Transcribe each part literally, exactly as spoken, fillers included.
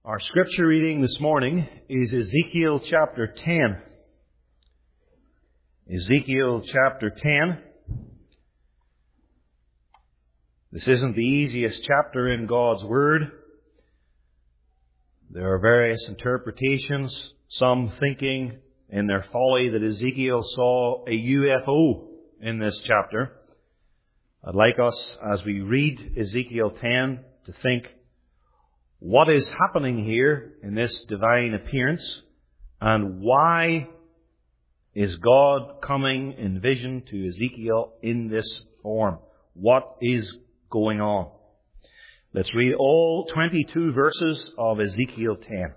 Our scripture reading this morning is Ezekiel chapter ten. Ezekiel chapter ten. This isn't the easiest chapter in God's Word. There are various interpretations, some thinking in their folly that Ezekiel saw a U F O in this chapter. I'd like us, as we read Ezekiel ten, to think, what is happening here in this divine appearance, and why is God coming in vision to Ezekiel in this form? What is going on? Let's read all twenty-two verses of Ezekiel ten.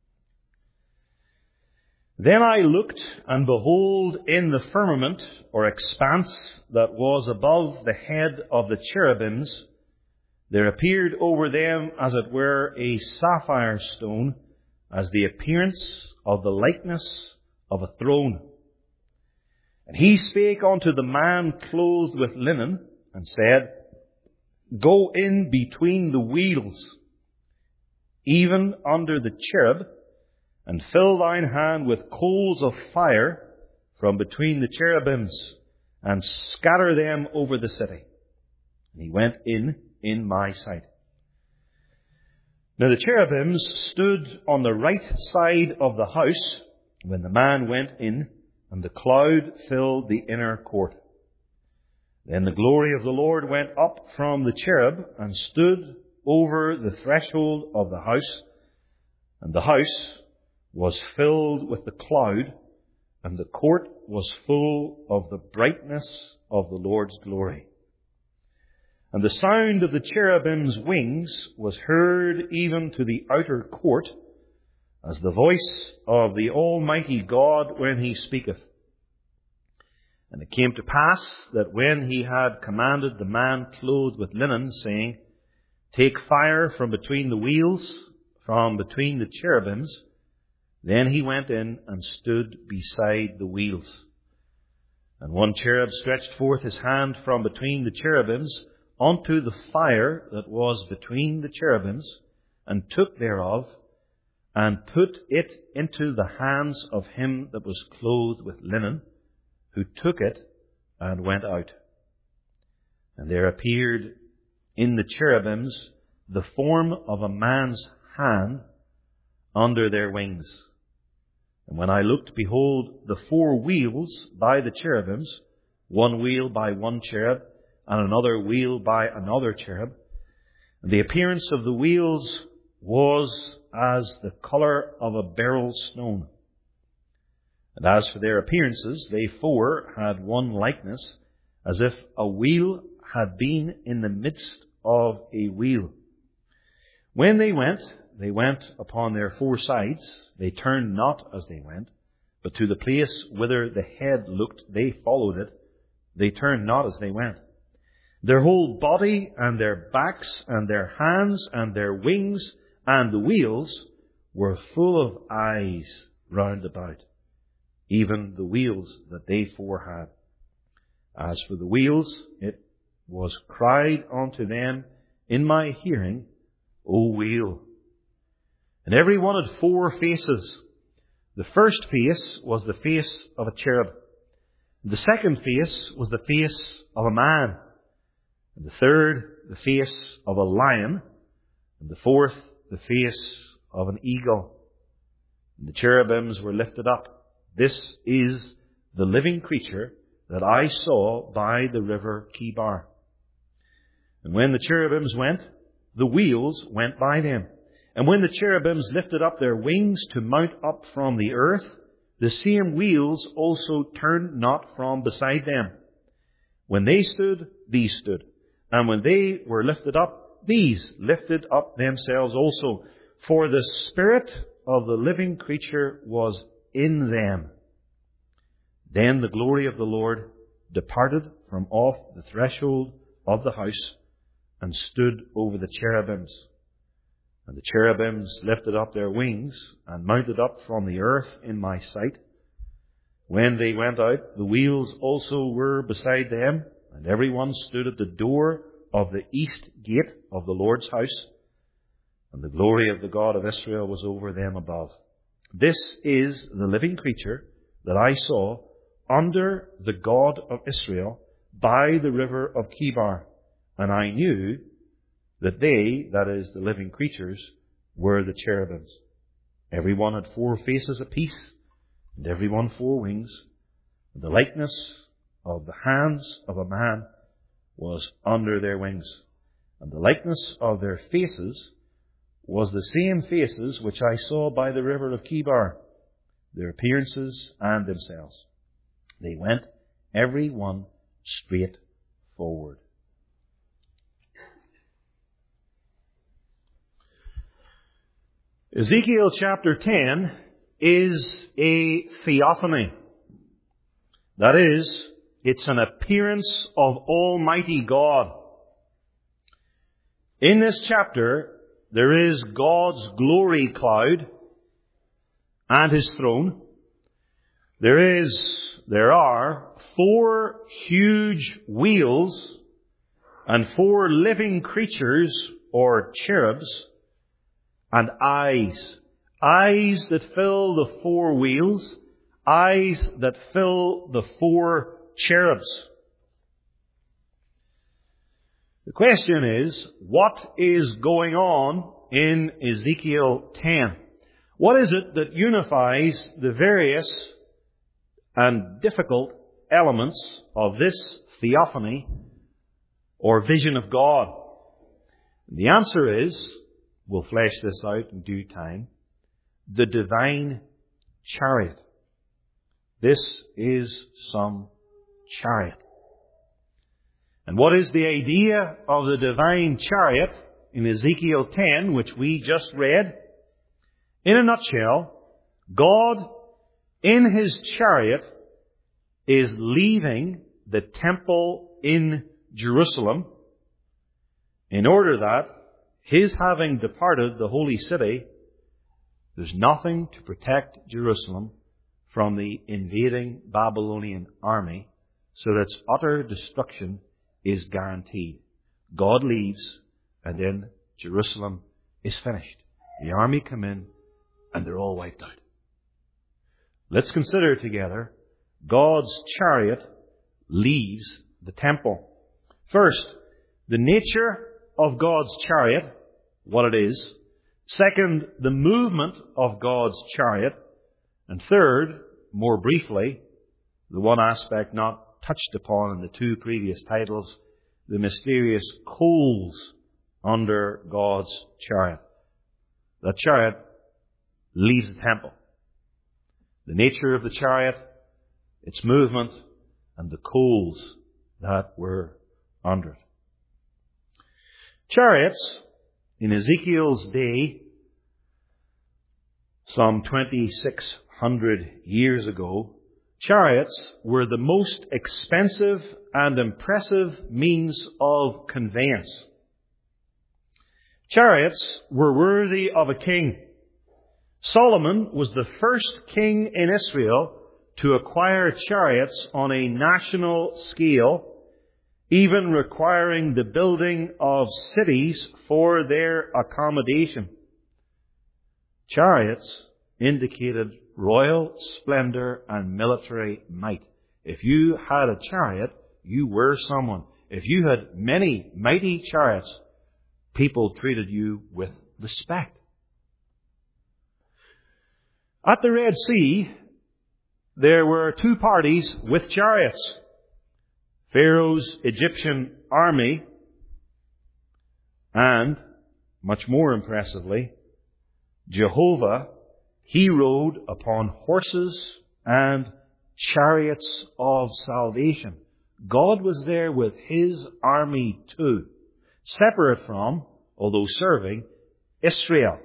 Then I looked, and behold, in the firmament, or expanse, that was above the head of the cherubims, there appeared over them, as it were, a sapphire stone, as the appearance of the likeness of a throne. And he spake unto the man clothed with linen, and said, Go in between the wheels, even under the cherub, and fill thine hand with coals of fire from between the cherubims, and scatter them over the city. And he went in in my sight. Now the cherubims stood on the right side of the house when the man went in, and the cloud filled the inner court. Then the glory of the Lord went up from the cherub and stood over the threshold of the house, and the house was filled with the cloud, and the court was full of the brightness of the Lord's glory. And the sound of the cherubim's wings was heard even to the outer court, as the voice of the Almighty God when he speaketh. And it came to pass that when he had commanded the man clothed with linen, saying, Take fire from between the wheels, from between the cherubims, then he went in and stood beside the wheels. And one cherub stretched forth his hand from between the cherubims unto the fire that was between the cherubims, and took thereof, and put it into the hands of him that was clothed with linen, who took it and went out. And there appeared in the cherubims the form of a man's hand under their wings. And when I looked, behold, the four wheels by the cherubims, one wheel by one cherub, and another wheel by another cherub. And the appearance of the wheels was as the colour of a beryl stone. And as for their appearances, they four had one likeness, as if a wheel had been in the midst of a wheel. When they went, they went upon their four sides. They turned not as they went, but to the place whither the head looked, they followed it. They turned not as they went. Their whole body and their backs and their hands and their wings and the wheels were full of eyes round about, even the wheels that they four had. As for the wheels, it was cried unto them in my hearing, O wheel. And every one had four faces. The first face was the face of a cherub. The second face was the face of a man. And the third, the face of a lion. And the fourth, the face of an eagle. And the cherubims were lifted up. This is the living creature that I saw by the river Chebar. And when the cherubims went, the wheels went by them. And when the cherubims lifted up their wings to mount up from the earth, the same wheels also turned not from beside them. When they stood, these stood. And when they were lifted up, these lifted up themselves also. For the spirit of the living creature was in them. Then the glory of the Lord departed from off the threshold of the house, and stood over the cherubims. And the cherubims lifted up their wings, and mounted up from the earth in my sight. When they went out, the wheels also were beside them, and every one stood at the door of the east gate of the Lord's house. and the glory of the God of Israel was over them above. This is the living creature that I saw under the God of Israel by the river of Chebar, and I knew that they, that is, the living creatures, were the cherubims. Every one had four faces apiece, and every one four wings. And the likeness of the hands of a man was under their wings, and the likeness of their faces was the same faces which I saw by the river of Chebar, their appearances and themselves. They went, every one, straight forward. Ezekiel chapter ten is a theophany. That is, it's an appearance of Almighty God. In this chapter, there is God's glory cloud and His throne. There is, there are four huge wheels and four living creatures or cherubs and eyes. Eyes that fill the four wheels, eyes that fill the four cherubs. The question is, what is going on in Ezekiel ten? What is it that unifies the various and difficult elements of this theophany or vision of God? The answer is, we'll flesh this out in due time, the divine chariot. This is some chariot. And what is the idea of the divine chariot in Ezekiel ten, which we just read? In a nutshell, God in His chariot is leaving the temple in Jerusalem in order that, His having departed the holy city, there's nothing to protect Jerusalem from the invading Babylonian army, so that its utter destruction is guaranteed. God leaves, and then Jerusalem is finished. The army come in, and they're all wiped out. Let's consider together God's chariot leaves the temple. First, the nature of God's chariot, what it is. Second, the movement of God's chariot. And third, more briefly, the one aspect not touched upon in the two previous titles, the mysterious coals under God's chariot. The chariot leaves the temple. The nature of the chariot, its movement, and the coals that were under it. Chariots, in Ezekiel's day, some twenty-six hundred years ago, chariots were the most expensive and impressive means of conveyance. Chariots were worthy of a king. Solomon was the first king in Israel to acquire chariots on a national scale, even requiring the building of cities for their accommodation. Chariots indicated royal splendor and military might. If you had a chariot, you were someone. If you had many mighty chariots, people treated you with respect. At the Red Sea, there were two parties with chariots. Pharaoh's Egyptian army, and, much more impressively, Jehovah, He rode upon horses and chariots of salvation. God was there with His army too, separate from, although serving, Israel.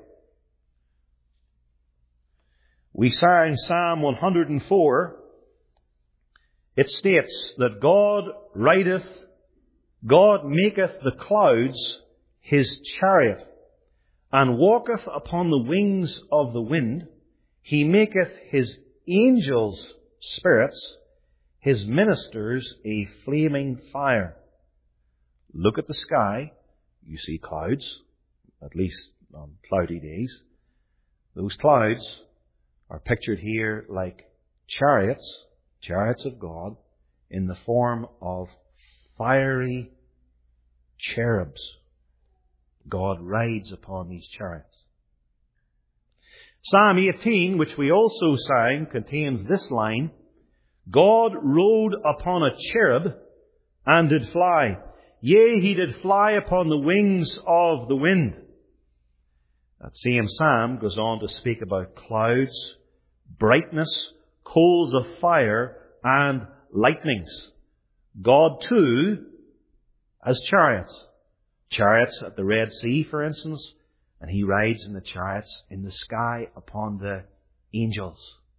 We sang Psalm one hundred four. It states that God rideth, God maketh the clouds His chariot, and walketh upon the wings of the wind. He maketh His angels spirits, His ministers a flaming fire. Look at the sky. You see clouds, at least on cloudy days. Those clouds are pictured here like chariots, chariots of God, in the form of fiery cherubs. God rides upon these chariots. Psalm eighteen, which we also sang, contains this line, God rode upon a cherub and did fly. Yea, he did fly upon the wings of the wind. That same psalm goes on to speak about clouds, brightness, coals of fire, and lightnings. God too has chariots. Chariots at the Red Sea, for instance, and he rides in the chariots in the sky upon the angels.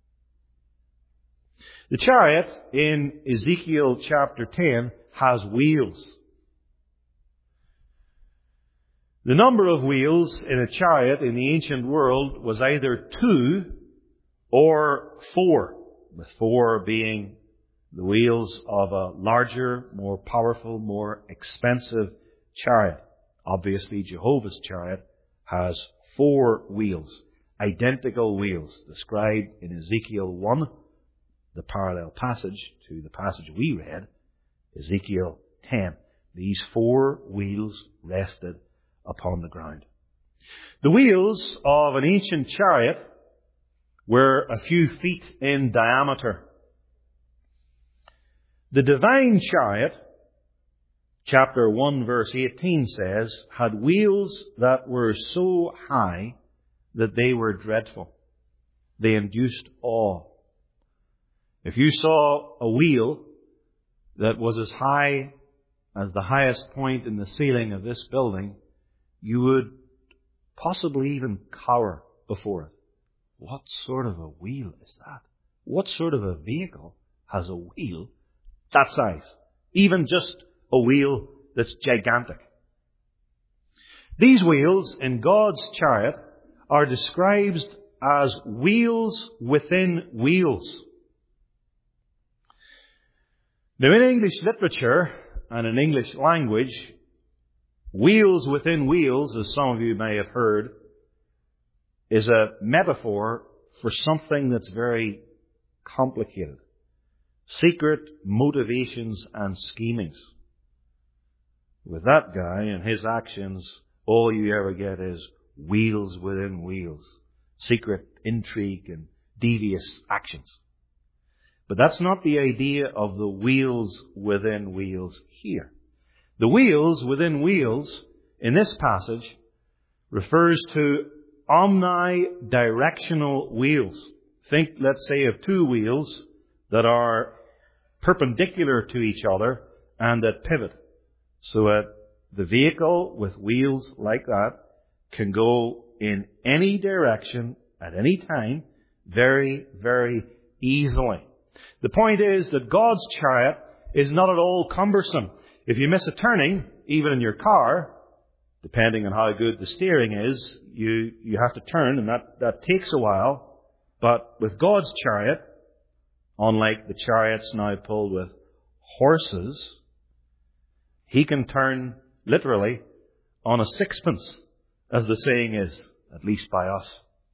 The chariot in Ezekiel chapter ten has wheels. The number of wheels in a chariot in the ancient world was either two or four, with four being the wheels of a larger, more powerful, more expensive chariot. Obviously, Jehovah's chariot has four wheels, identical wheels, described in Ezekiel one, the parallel passage to the passage we read, Ezekiel ten. These four wheels rested upon the ground. The wheels of an ancient chariot were a few feet in diameter. The divine chariot, chapter one verse eighteen says, had wheels that were so high that they were dreadful. They induced awe. If you saw a wheel that was as high as the highest point in the ceiling of this building, you would possibly even cower before it. What sort of a wheel is that? What sort of a vehicle has a wheel that size? Even just a wheel that's gigantic. These wheels in God's chariot are described as wheels within wheels. Now, in English literature and in English language, wheels within wheels, as some of you may have heard, is a metaphor for something that's very complicated. Secret motivations and schemings. With that guy and his actions, all you ever get is wheels within wheels. Secret intrigue and devious actions. But that's not the idea of the wheels within wheels here. The wheels within wheels in this passage refers to omnidirectional wheels. Think, let's say, of two wheels that are perpendicular to each other and that pivot. So that the vehicle with wheels like that can go in any direction at any time very, very easily. The point is that God's chariot is not at all cumbersome. If you miss a turning, even in your car, depending on how good the steering is, you, you have to turn, and that, that takes a while. But with God's chariot, unlike the chariots now pulled with horses, he can turn literally on a sixpence, as the saying is, at least by us.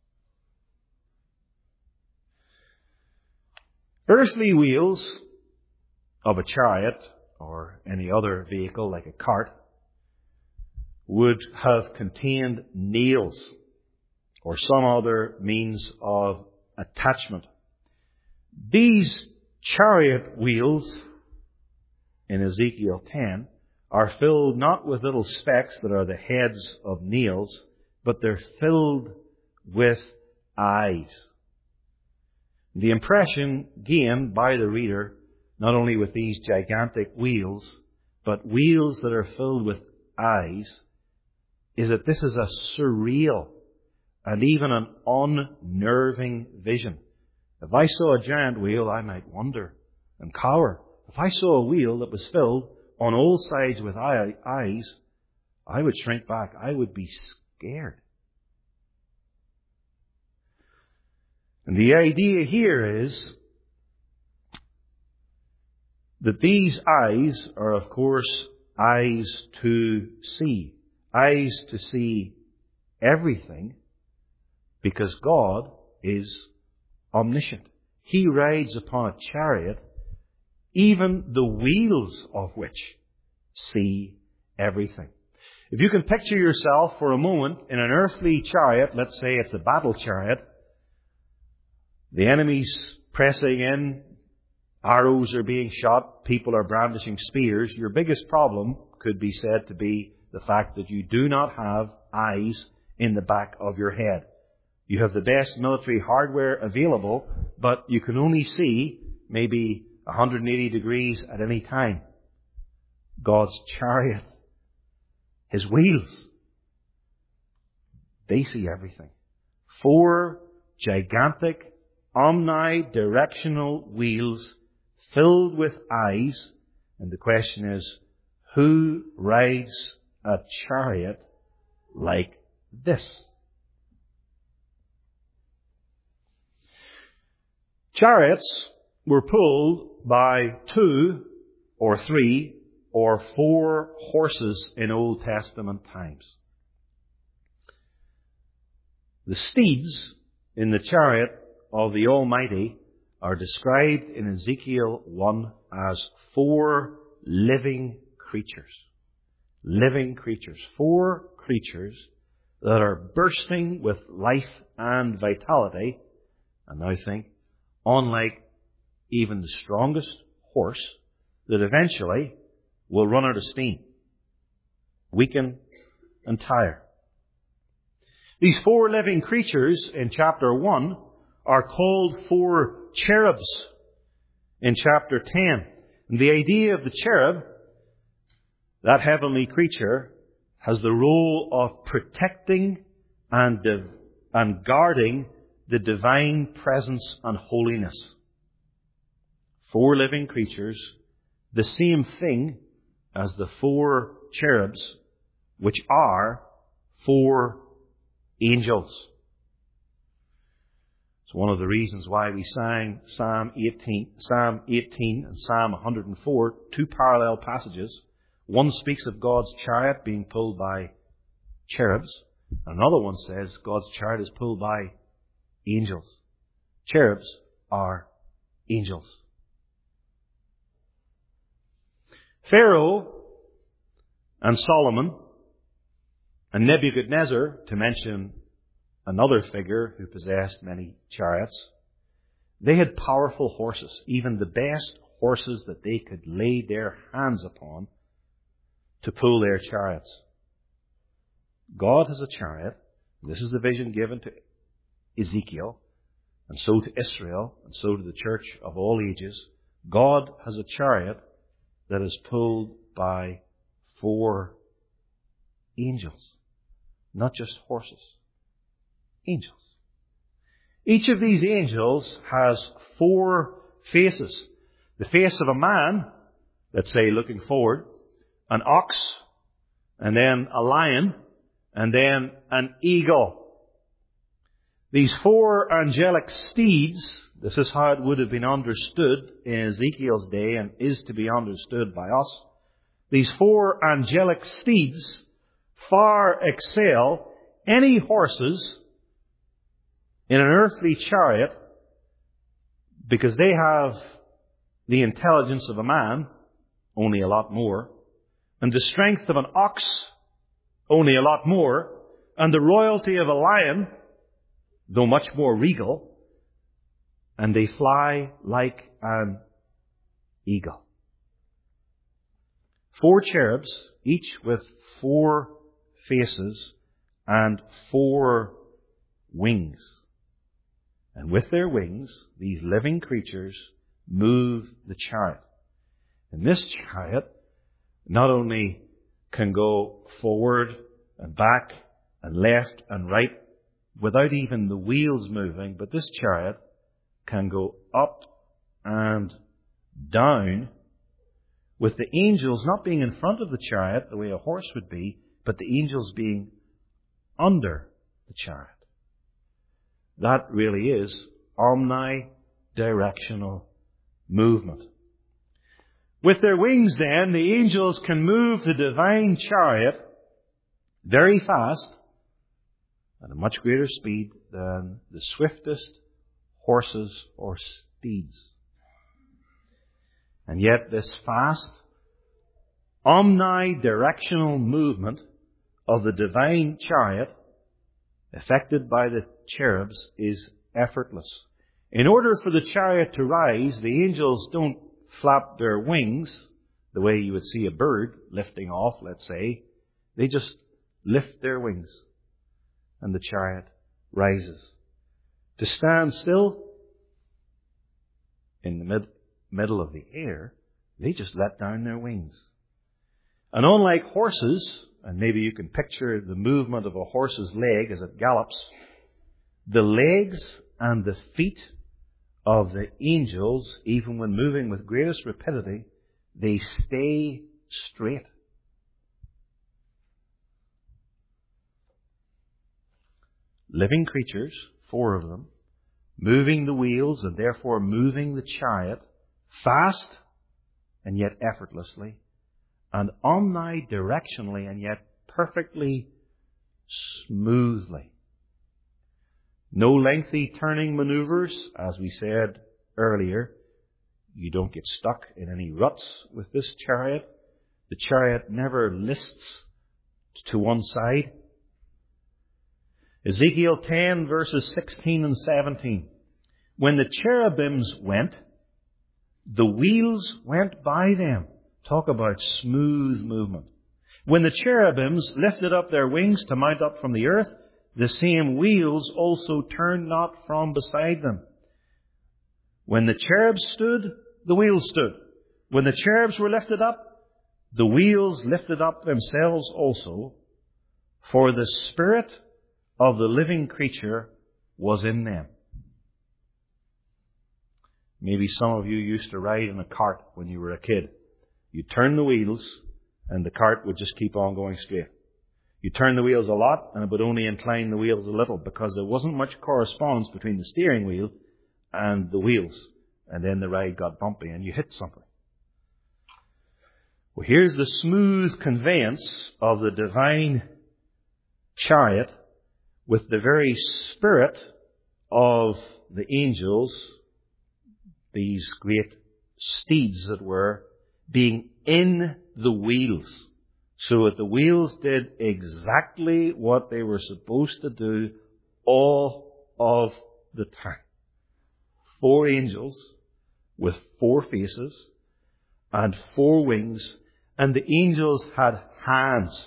Earthly wheels of a chariot or any other vehicle like a cart would have contained nails or some other means of attachment. These chariot wheels in Ezekiel ten are filled not with little specks that are the heads of nails, but they're filled with eyes. The impression gained by the reader, not only with these gigantic wheels, but wheels that are filled with eyes, is that this is a surreal and even an unnerving vision. If I saw a giant wheel, I might wonder and cower. If I saw a wheel that was filled on all sides with eyes, I would shrink back. I would be scared. And the idea here is that these eyes are, of course, eyes to see. Eyes to see everything because God is omniscient. He rides upon a chariot, even the wheels of which see everything. If you can picture yourself for a moment in an earthly chariot, let's say it's a battle chariot, the enemy's pressing in, arrows are being shot, people are brandishing spears, your biggest problem could be said to be the fact that you do not have eyes in the back of your head. You have the best military hardware available, but you can only see maybe one hundred eighty degrees at any time. God's chariot, His wheels, they see everything. Four gigantic, omnidirectional wheels filled with eyes. And the question is, who rides a chariot like this? Chariots were pulled by two or three or four horses in Old Testament times. The steeds in the chariot of the Almighty are described in Ezekiel one as four living creatures. Living creatures. Four creatures that are bursting with life and vitality. And now think, unlike even the strongest horse, that eventually will run out of steam, weaken and tire. These four living creatures in chapter one are called four cherubs in chapter ten. And the idea of the cherub, that heavenly creature, has the role of protecting and, div- and guarding the divine presence and holiness. Four living creatures, the same thing as the four cherubs, which are four angels. It's one of the reasons why we sang Psalm eighteen, Psalm eighteen and Psalm one hundred four, two parallel passages. One speaks of God's chariot being pulled by cherubs. Another one says God's chariot is pulled by angels. Cherubs are angels. Pharaoh and Solomon and Nebuchadnezzar, to mention another figure who possessed many chariots, they had powerful horses, even the best horses that they could lay their hands upon to pull their chariots. God has a chariot. This is the vision given to Ezekiel, and so to Israel, and so to the church of all ages. God has a chariot that is pulled by four angels. Not just horses. Angels. Each of these angels has four faces. The face of a man, let's say looking forward, an ox, and then a lion, and then an eagle. These four angelic steeds, this is how it would have been understood in Ezekiel's day and is to be understood by us. These four angelic steeds far excel any horses in an earthly chariot because they have the intelligence of a man, only a lot more, and the strength of an ox, only a lot more, and the royalty of a lion, though much more regal, and they fly like an eagle. Four cherubs, each with four faces and four wings. And with their wings, these living creatures move the chariot. And this chariot not only can go forward and back and left and right without even the wheels moving, but this chariot can go up and down with the angels not being in front of the chariot the way a horse would be, but the angels being under the chariot. That really is omnidirectional movement. With their wings then, the angels can move the divine chariot very fast at a much greater speed than the swiftest horses or steeds. And yet this fast, omnidirectional movement of the divine chariot, effected by the cherubs, is effortless. In order for the chariot to rise, the angels don't flap their wings the way you would see a bird lifting off, let's say. They just lift their wings and the chariot rises. To stand still in the mid- middle of the air, they just let down their wings. And unlike horses, and maybe you can picture the movement of a horse's leg as it gallops, the legs and the feet of the angels, even when moving with greatest rapidity, they stay straight. Living creatures, four of them, moving the wheels and therefore moving the chariot fast and yet effortlessly, and omnidirectionally and yet perfectly smoothly. No lengthy turning maneuvers, as we said earlier. You don't get stuck in any ruts with this chariot. The chariot never lists to one side. Ezekiel ten verses sixteen and seventeen. When the cherubims went, the wheels went by them. Talk about smooth movement. When the cherubims lifted up their wings to mount up from the earth, the same wheels also turned not from beside them. When the cherubs stood, the wheels stood. When the cherubs were lifted up, the wheels lifted up themselves also, for the spirit of the living creature was in them. Maybe some of you used to ride in a cart when you were a kid. You turn the wheels and the cart would just keep on going straight. You turn the wheels a lot and it would only incline the wheels a little because there wasn't much correspondence between the steering wheel and the wheels. And then the ride got bumpy and you hit something. Well, here's the smooth conveyance of the divine chariot with the very spirit of the angels, these great steeds that were, being in the wheels. So that the wheels did exactly what they were supposed to do all of the time. Four angels with four faces and four wings, and the angels had hands.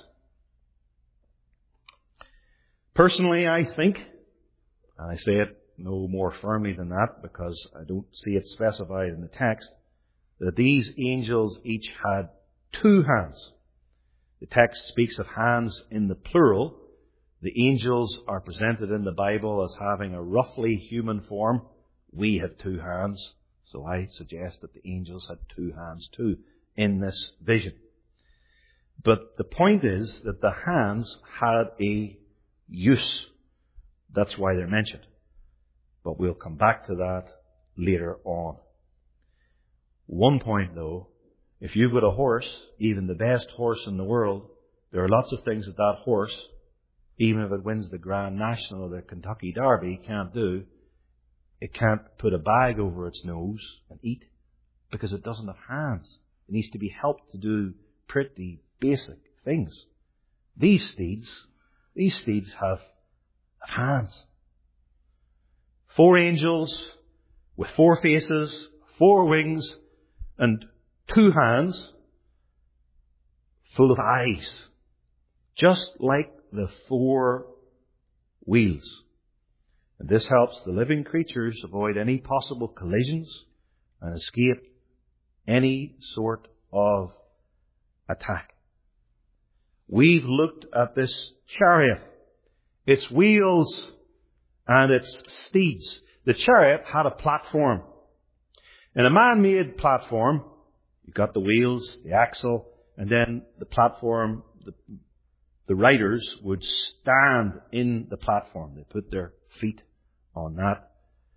Personally, I think, and I say it no more firmly than that because I don't see it specified in the text, that these angels each had two hands. The text speaks of hands in the plural. The angels are presented in the Bible as having a roughly human form. We have two hands, so I suggest that the angels had two hands too in this vision. But the point is that the hands had a use. That's why they're mentioned. But we'll come back to that later on. One point though, if you've got a horse, even the best horse in the world, there are lots of things that that horse, even if it wins the Grand National or the Kentucky Derby, can't do. It can't put a bag over its nose and eat because it doesn't have hands. It needs to be helped to do pretty basic things. These steeds, these steeds have, have hands. Four angels with four faces, four wings, and two hands full of eyes, just like the four wheels. And this helps the living creatures avoid any possible collisions and escape any sort of attack. We've looked at this chariot, its wheels and its steeds. The chariot had a platform. In a man-made platform, you've got the wheels, the axle, and then the platform, the, the riders would stand in the platform. They put their feet on that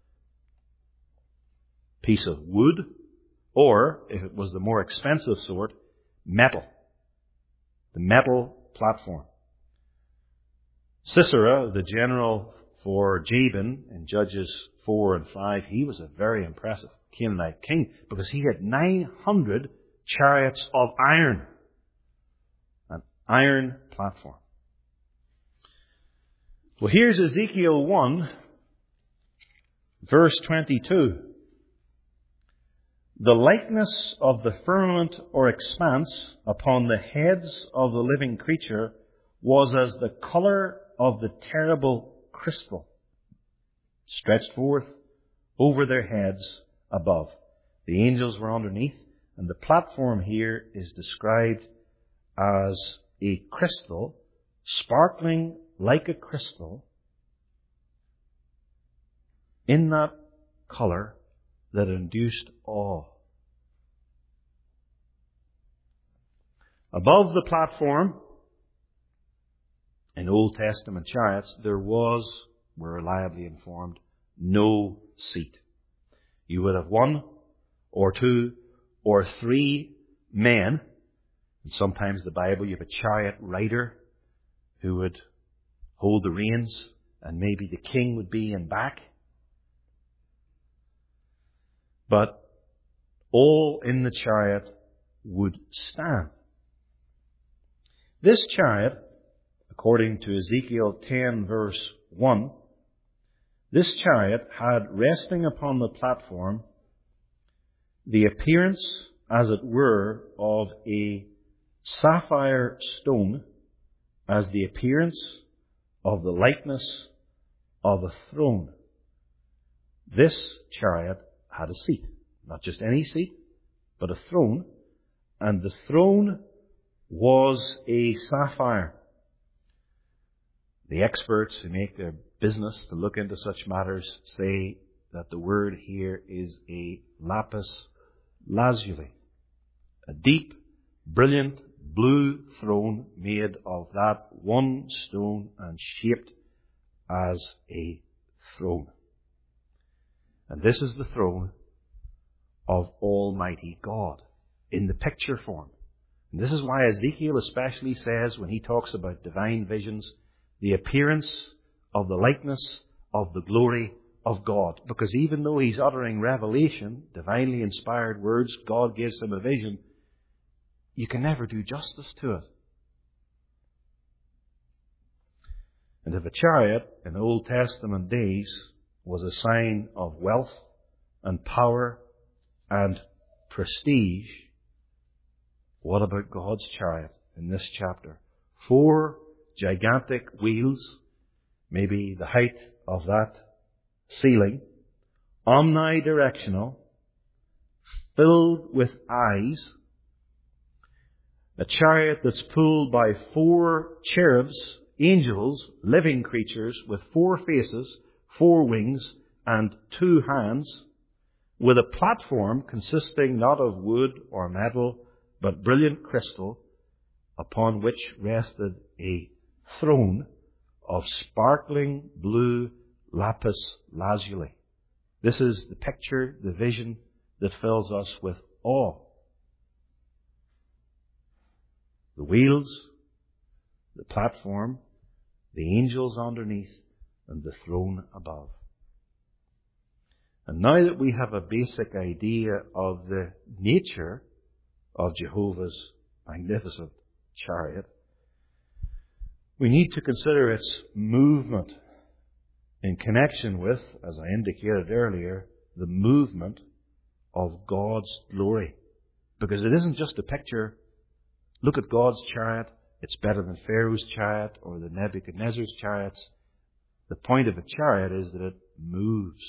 piece of wood, or, if it was the more expensive sort, metal. The metal platform. Sisera, the general for Jabin in Judges four and five, he was a very impressive Canaanite king because he had nine hundred chariots of iron. An iron platform. Well, here's Ezekiel one, verse twenty-two. The likeness of the firmament or expanse upon the heads of the living creature was as the colour of the terrible crystal, stretched forth over their heads above. The angels were underneath, and the platform here is described as a crystal, sparkling like a crystal, in that colour that induced awe. Above the platform, in Old Testament chariots, there was, we're reliably informed, no seat. You would have one or two or three men, and sometimes in the Bible you have a chariot rider who would hold the reins, and maybe the king would be in back. But all in the chariot would stand. This chariot, according to Ezekiel ten verse one, this chariot had resting upon the platform the appearance, as it were, of a sapphire stone, as the appearance of the likeness of a throne. This chariot had a seat, not just any seat, but a throne, and the throne was a sapphire. The experts who make their business to look into such matters say that the word here is a lapis lazuli, a deep, brilliant blue throne made of that one stone and shaped as a throne. And this is the throne of Almighty God in the picture form. And this is why Ezekiel especially says, when he talks about divine visions, the appearance of the likeness of the glory of God. Because even though he's uttering revelation, divinely inspired words, God gives him a vision, you can never do justice to it. And if a chariot in Old Testament days was a sign of wealth and power and prestige, what about God's chariot in this chapter? Four gigantic wheels, maybe the height of that ceiling, omnidirectional, filled with eyes, a chariot that's pulled by four cherubs, angels, living creatures with four faces, four wings, and two hands, with a platform consisting not of wood or metal, but brilliant crystal, upon which rested a throne of sparkling blue lapis lazuli. This is the picture, the vision that fills us with awe. The wheels, the platform, the angels underneath, and the throne above. And now that we have a basic idea of the nature of Jehovah's magnificent chariot, we need to consider its movement in connection with, as I indicated earlier, the movement of God's glory. Because it isn't just a picture, look at God's chariot, it's better than Pharaoh's chariot or the Nebuchadnezzar's chariots. The point of a chariot is that it moves.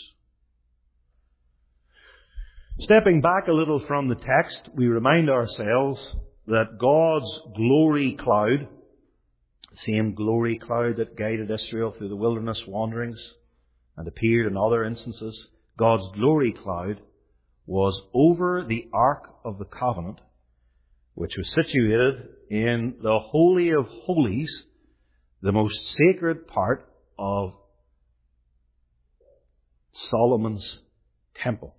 Stepping back a little from the text, we remind ourselves that God's glory cloud, the same glory cloud that guided Israel through the wilderness wanderings and appeared in other instances, God's glory cloud was over the Ark of the Covenant, which was situated in the Holy of Holies, the most sacred part of Solomon's temple.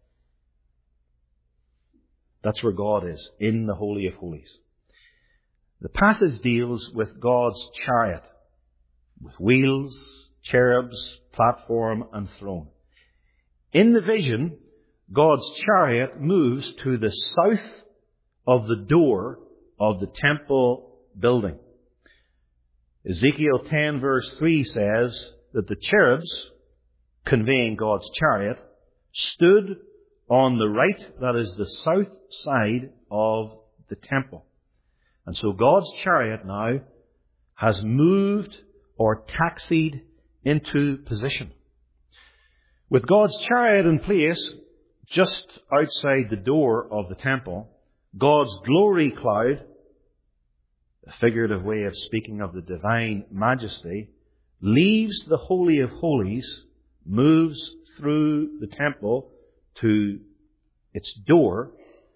That's where God is, in the Holy of Holies. The passage deals with God's chariot, with wheels, cherubs, platform, and throne. In the vision, God's chariot moves to the south of the door of the temple building. Ezekiel ten verse three says that the cherubs, conveying God's chariot, stood on the right, that is the south side of the temple. And so God's chariot now has moved or taxied into position. With God's chariot in place, just outside the door of the temple, God's glory cloud, a figurative way of speaking of the divine majesty, leaves the Holy of Holies, moves through the temple to its door,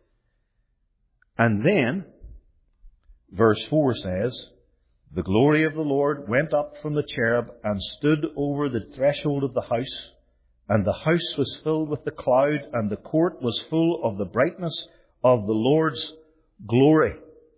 and then, verse four says, the glory of the Lord went up from the cherub and stood over the threshold of the house, and the house was filled with the cloud, and the court was full of the brightness of the Lord's glory.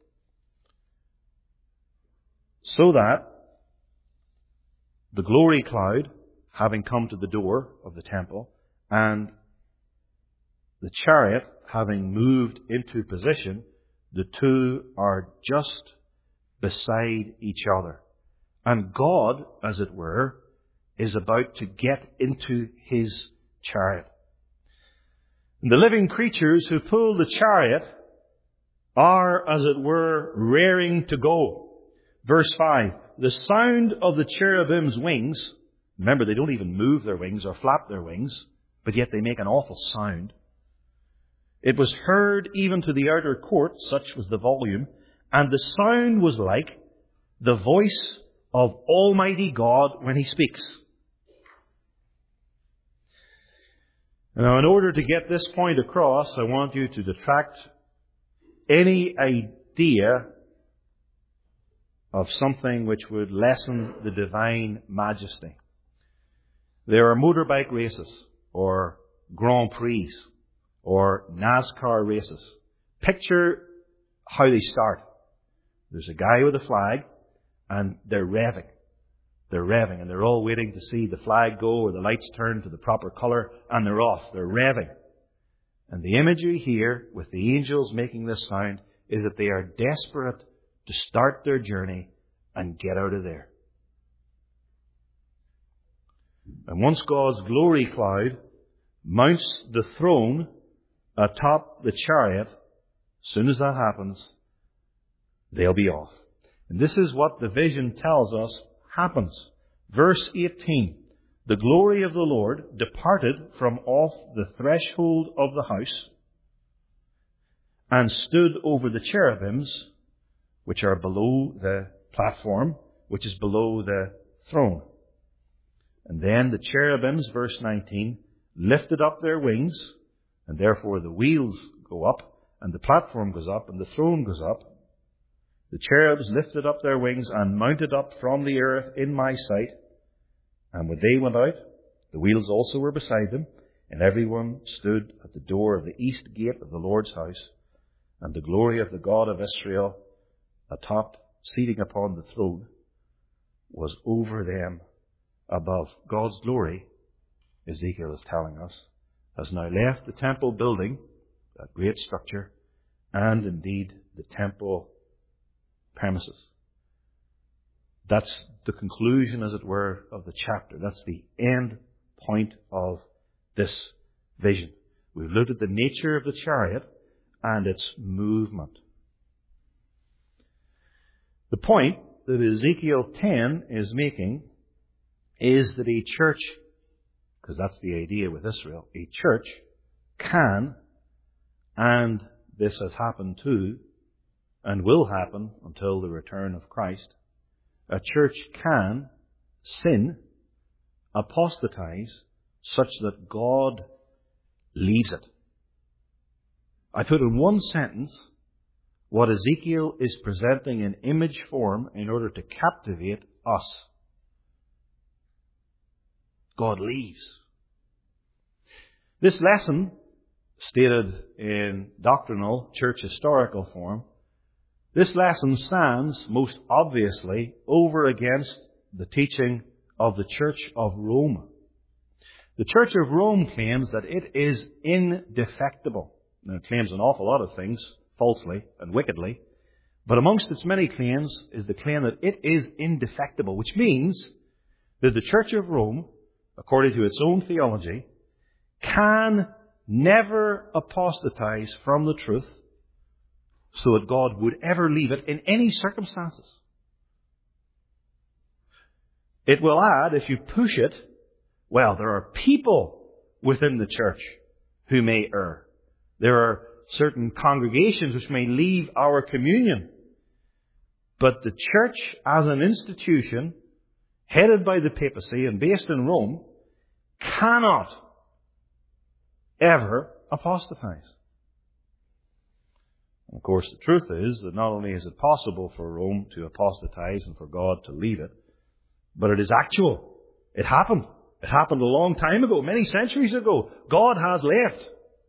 So that the glory cloud, having come to the door of the temple, and the chariot having moved into position, the two are just beside each other. And God, as it were, is about to get into His chariot. And the living creatures who pull the chariot are, as it were, raring to go. Verse five, the sound of the cherubim's wings, remember they don't even move their wings or flap their wings, but yet they make an awful sound. It was heard even to the outer court, such was the volume, and the sound was like the voice of Almighty God when He speaks. Now, in order to get this point across, I want you to detract any idea of something which would lessen the divine majesty. There are motorbike races, or Grand Prix, or NASCAR races. Picture how they start. There's a guy with a flag, and they're revving. They're revving, and they're all waiting to see the flag go or the lights turn to the proper colour, and they're off. They're revving. And the imagery here, with the angels making this sound, is that they are desperate to start their journey and get out of there. And once God's glory cloud mounts the throne atop the chariot, as soon as that happens, they'll be off. And this is what the vision tells us happens. Verse eighteen, the glory of the Lord departed from off the threshold of the house and stood over the cherubims, which are below the platform, which is below the throne. And then the cherubims, verse nineteen, lifted up their wings, and therefore the wheels go up, and the platform goes up, and the throne goes up. The cherubs lifted up their wings and mounted up from the earth in my sight. And when they went out, the wheels also were beside them, and everyone stood at the door of the east gate of the Lord's house. And the glory of the God of Israel, atop, seating upon the throne, was over them above. God's glory, Ezekiel is telling us, has now left the temple building, that great structure, and indeed the temple premises. That's the conclusion, as it were, of the chapter. That's the end point of this vision. We've looked at the nature of the chariot and its movement. The point that Ezekiel ten is making is that a church, because that's the idea with Israel, a church can, and this has happened too, and will happen until the return of Christ, a church can sin, apostatize, such that God leaves it. I put in one sentence what Ezekiel is presenting in image form in order to captivate us. God leaves. This lesson, stated in doctrinal church historical form, this lesson stands most obviously over against the teaching of the Church of Rome. The Church of Rome claims that it is indefectible. Now, it claims an awful lot of things, falsely and wickedly, but amongst its many claims is the claim that it is indefectible, which means that the Church of Rome, according to its own theology, can never apostatize from the truth so that God would ever leave it in any circumstances. It will add, if you push it, well, there are people within the church who may err. There are certain congregations which may leave our communion. But the church as an institution, headed by the papacy and based in Rome, cannot ever apostatize. And of course, the truth is that not only is it possible for Rome to apostatize and for God to leave it, but it is actual. It happened. It happened a long time ago, many centuries ago. God has left.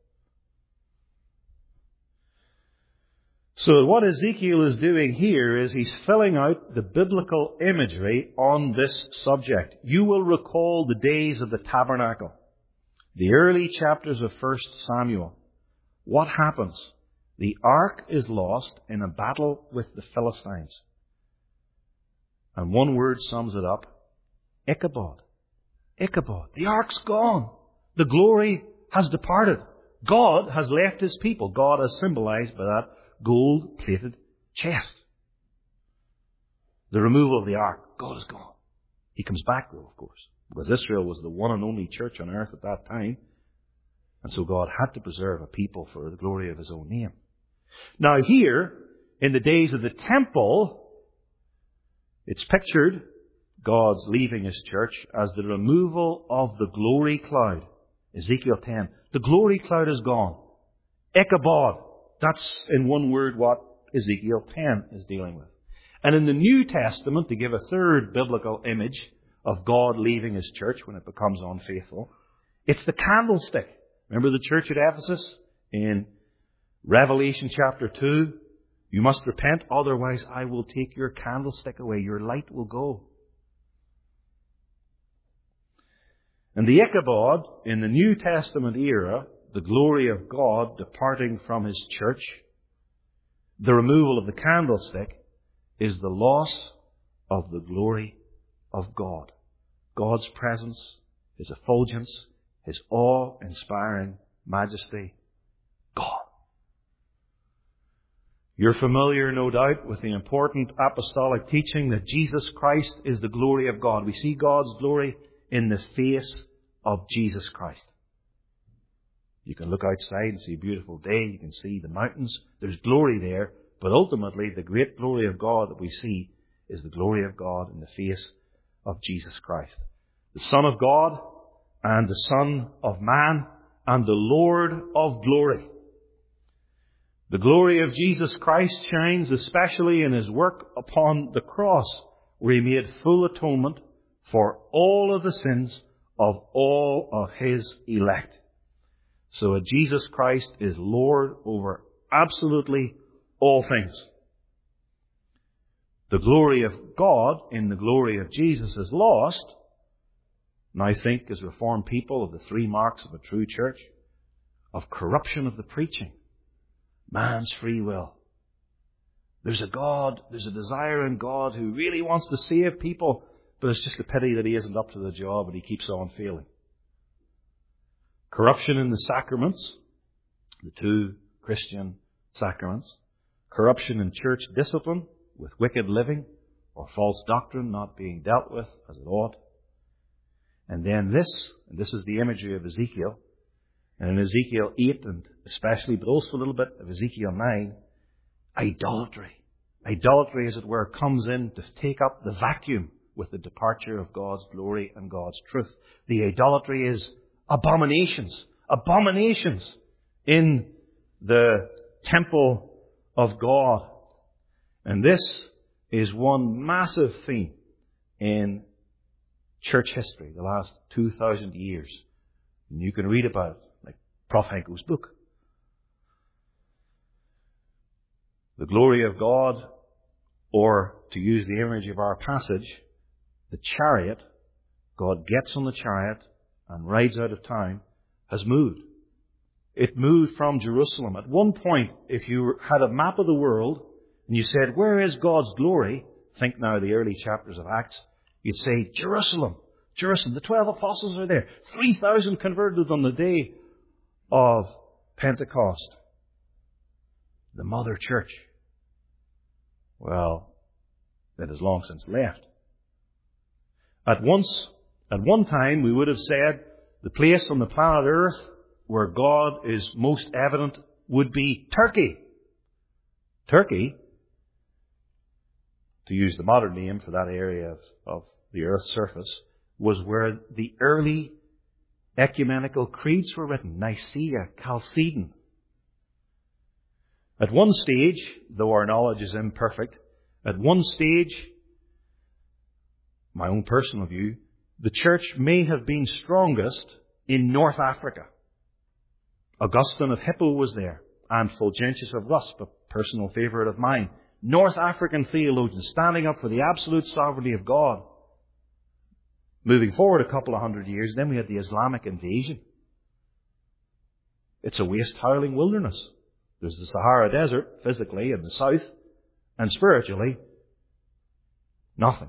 So what Ezekiel is doing here is he's filling out the biblical imagery on this subject. You will recall the days of the tabernacle, the early chapters of First Samuel. What happens? The ark is lost in a battle with the Philistines. And one word sums it up. Ichabod. Ichabod. The ark's gone. The glory has departed. God has left His people. God is symbolized by that gold-plated chest. The removal of the ark. God is gone. He comes back though, of course, because Israel was the one and only church on earth at that time. And so God had to preserve a people for the glory of His own name. Now here, in the days of the temple, it's pictured, God's leaving His church, as the removal of the glory cloud. Ezekiel ten. The glory cloud is gone. Ichabod. That's, in one word, what Ezekiel ten is dealing with. And in the New Testament, to give a third biblical image of God leaving His church when it becomes unfaithful, it's the candlestick. Remember the church at Ephesus in Revelation chapter two? You must repent, otherwise I will take your candlestick away. Your light will go. And the Ichabod in the New Testament era, the glory of God departing from His church, the removal of the candlestick, is the loss of the glory of God. God's presence, His effulgence, His awe-inspiring majesty. God. You're familiar, no doubt, with the important apostolic teaching that Jesus Christ is the glory of God. We see God's glory in the face of Jesus Christ. You can look outside and see a beautiful day. You can see the mountains. There's glory there. But ultimately, the great glory of God that we see is the glory of God in the face of Jesus Christ. The Son of God and the Son of Man and the Lord of glory. The glory of Jesus Christ shines especially in His work upon the cross, where He made full atonement for all of the sins of all of His elect. So that Jesus Christ is Lord over absolutely all things. The glory of God in the glory of Jesus is lost. And I think, as Reformed people, of the three marks of a true church, of corruption of the preaching, man's free will. There's a God, there's a desire in God who really wants to save people, but it's just a pity that He isn't up to the job and He keeps on failing. Corruption in the sacraments, the two Christian sacraments. Corruption in church discipline with wicked living or false doctrine not being dealt with as it ought. And then this, and this is the imagery of Ezekiel, and in Ezekiel eight and especially, but also a little bit of Ezekiel nine, idolatry. Idolatry, as it were, comes in to take up the vacuum with the departure of God's glory and God's truth. The idolatry is abominations. Abominations in the temple of God. And this is one massive theme in church history, the last two thousand years. And you can read about it, like Professor Henkel's book. The glory of God, or to use the image of our passage, the chariot, God gets on the chariot and rides out of town, has moved. It moved from Jerusalem. At one point, if you had a map of the world and you said, where is God's glory? Think now of the early chapters of Acts. You'd say, Jerusalem. Jerusalem. The twelve apostles are there. three thousand converted on the day of Pentecost. The mother church. Well, that has long since left. At once, at one time, we would have said the place on the planet Earth where God is most evident would be Turkey. Turkey, to use the modern name for that area of, of the Earth's surface, was where the early ecumenical creeds were written. Nicaea, Chalcedon. At one stage, though our knowledge is imperfect, at one stage, my own personal view, the church may have been strongest in North Africa. Augustine of Hippo was there, and Fulgentius of Rusp, a personal favourite of mine. North African theologians standing up for the absolute sovereignty of God. Moving forward a couple of hundred years, then we had the Islamic invasion. It's a waste, howling wilderness. There's the Sahara Desert, physically, in the south, and spiritually, nothing.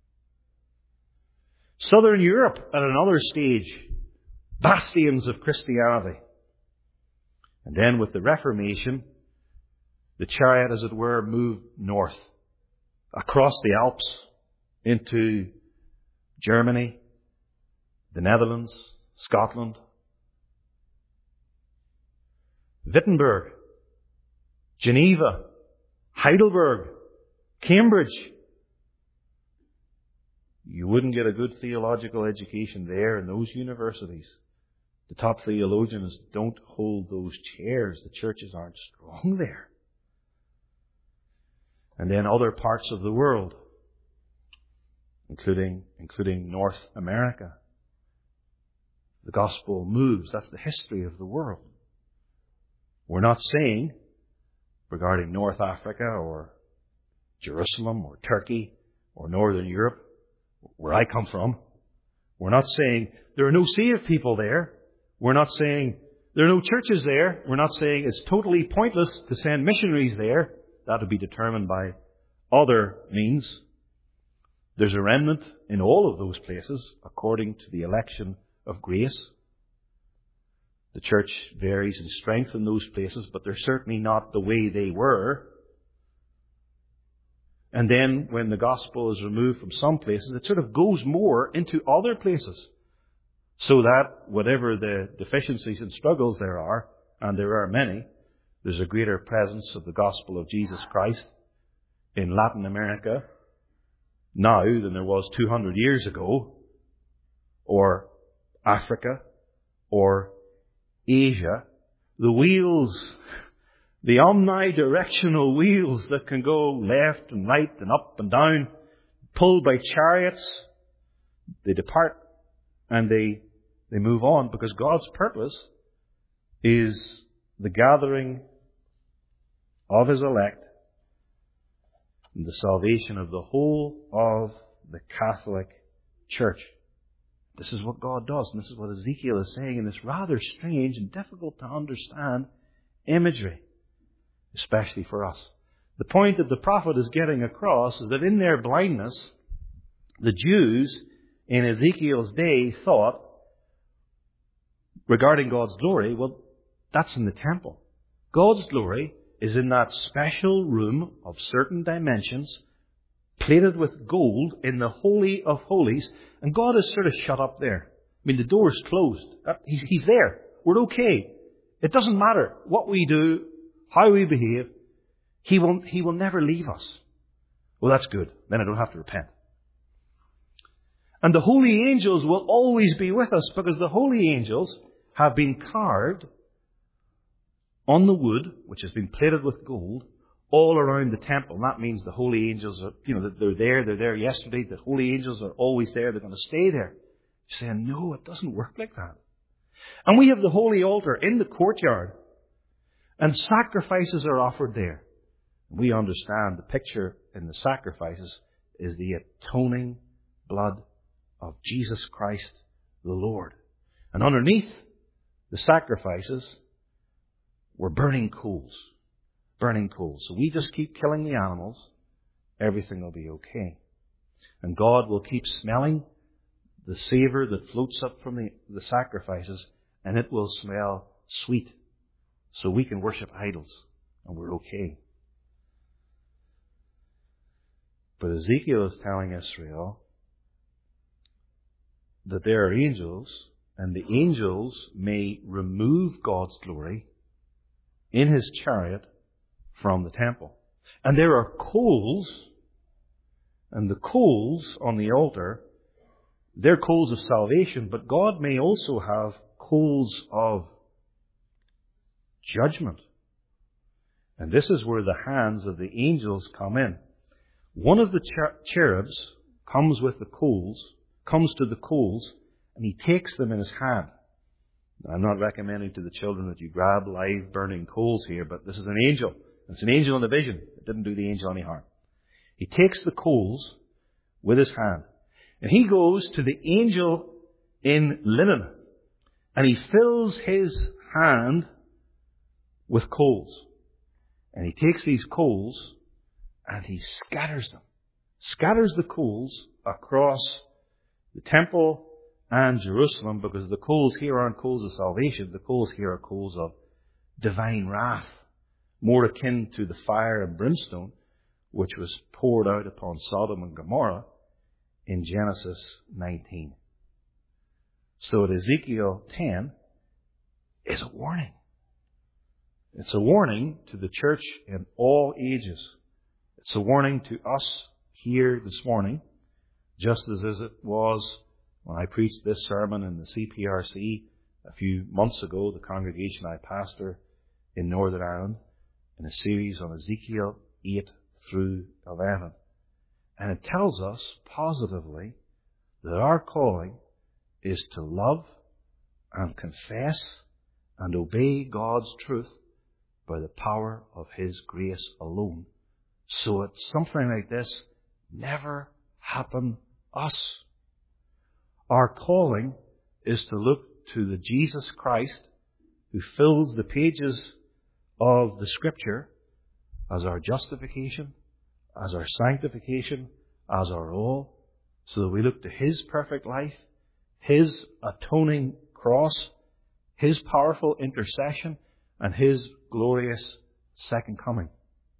Southern Europe, at another stage, bastions of Christianity. And then with the Reformation, the chariot, as it were, moved north, across the Alps, into Germany, the Netherlands, Scotland, Wittenberg, Geneva, Heidelberg, Cambridge. You wouldn't get a good theological education there in those universities. The top theologians don't hold those chairs. The churches aren't strong there. And then other parts of the world, including, including North America. The gospel moves. That's the history of the world. We're not saying, regarding North Africa or Jerusalem or Turkey or Northern Europe, where I come from, we're not saying there are no saved people there. We're not saying there are no churches there. We're not saying it's totally pointless to send missionaries there. That would be determined by other means. There's a remnant in all of those places according to the election of grace. The church varies in strength in those places, but they're certainly not the way they were. And then when the gospel is removed from some places, it sort of goes more into other places. So that whatever the deficiencies and struggles there are, and there are many, there's a greater presence of the gospel of Jesus Christ in Latin America now than there was two hundred years ago, or Africa, or Asia. The wheels, the omnidirectional wheels that can go left and right and up and down, pulled by chariots, they depart and they they move on, because God's purpose is the gathering of His elect and the salvation of the whole of the Catholic Church. This is what God does, and this is what Ezekiel is saying in this rather strange and difficult to understand imagery, especially for us. The point that the prophet is getting across is that in their blindness, the Jews in Ezekiel's day thought, regarding God's glory, well, that's in the temple. God's glory is in that special room of certain dimensions, plated with gold in the Holy of Holies, and God is sort of shut up there. I mean, the door is closed. He's, he's there. We're okay. It doesn't matter what we do, how we behave. He will, he will never leave us. Well, that's good. Then I don't have to repent. And the holy angels will always be with us, because the holy angels have been carved on the wood, which has been plated with gold, all around the temple. And that means the holy angels are, you know, they're there, they're there yesterday. The holy angels are always there. They're going to stay there. You're saying, no, it doesn't work like that. And we have the holy altar in the courtyard, and sacrifices are offered there. We understand the picture in the sacrifices is the atoning blood of Jesus Christ the Lord. And underneath the sacrifices were burning coals. Burning coals. So we just keep killing the animals, everything will be okay. And God will keep smelling the savour that floats up from the, the sacrifices, and it will smell sweet. So we can worship idols, and we're okay. But Ezekiel is telling Israel that there are angels, and the angels may remove God's glory in His chariot from the temple. And there are coals, and the coals on the altar, they're coals of salvation, but God may also have coals of judgment. And this is where the hands of the angels come in. One of the cher- cherubs comes with the coals, comes to the coals, and he takes them in his hand. I'm not recommending to the children that you grab live burning coals here, but this is an angel. It's an angel in a vision. It didn't do the angel any harm. He takes the coals with his hand, and he goes to the angel in linen, and he fills his hand with coals. And he takes these coals and he scatters them. Scatters the coals across the temple and Jerusalem, because the coals here aren't coals of salvation. The coals here are coals of divine wrath, more akin to the fire and brimstone which was poured out upon Sodom and Gomorrah in Genesis nineteen. So at Ezekiel ten is a warning. It's a warning to the church in all ages. It's a warning to us here this morning, just as it was when I preached this sermon in the C P R C a few months ago, the congregation I pastor in Northern Ireland, in a series on Ezekiel eight through eleven. And it tells us positively that our calling is to love and confess and obey God's truth by the power of His grace alone, so that something like this never happen us. Our calling is to look to the Jesus Christ who fills the pages of the Scripture as our justification, as our sanctification, as our all, so that we look to His perfect life, His atoning cross, His powerful intercession, and His glorious second coming.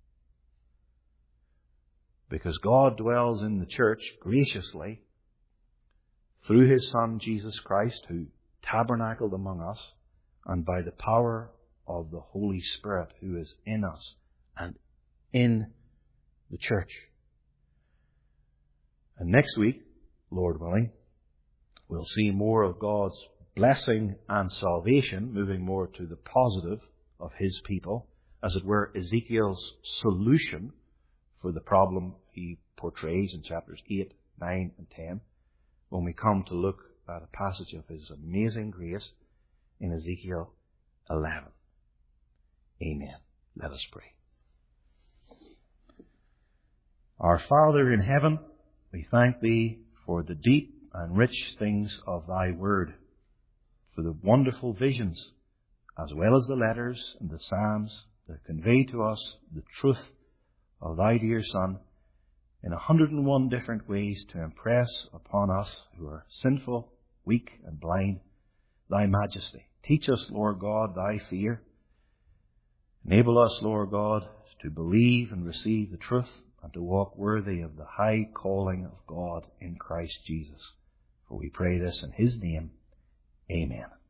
Because God dwells in the church graciously through His Son, Jesus Christ, who tabernacled among us, and by the power of the Holy Spirit who is in us and in the church. And next week, Lord willing, we'll see more of God's blessing and salvation, moving more to the positive of His people, as it were Ezekiel's solution for the problem he portrays in chapters eight, nine, and ten, when we come to look at a passage of His amazing grace in Ezekiel eleven. Amen. Let us pray. Our Father in heaven, we thank Thee for the deep and rich things of Thy Word, for the wonderful visions, as well as the letters and the Psalms that convey to us the truth of Thy dear Son in a hundred and one different ways to impress upon us who are sinful, weak, and blind Thy majesty. Teach us, Lord God, Thy fear. Enable us, Lord God, to believe and receive the truth and to walk worthy of the high calling of God in Christ Jesus. For we pray this in His name. Amen.